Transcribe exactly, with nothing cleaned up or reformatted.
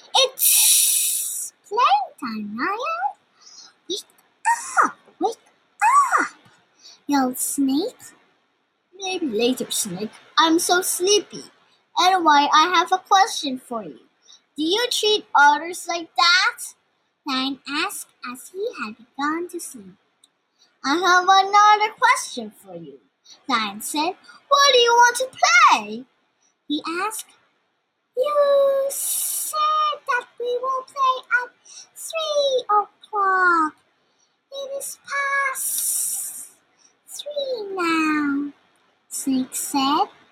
It's playtime, Ryan. Wake up! Wake up! Yelled Snake. Maybe later, Snake. I'm so sleepy. Anyway, I have a question for you. Do you treat others like that? Lion asked as he had begun to sleep. I have another question for you. Lion said, what do you want to play? He asked. You said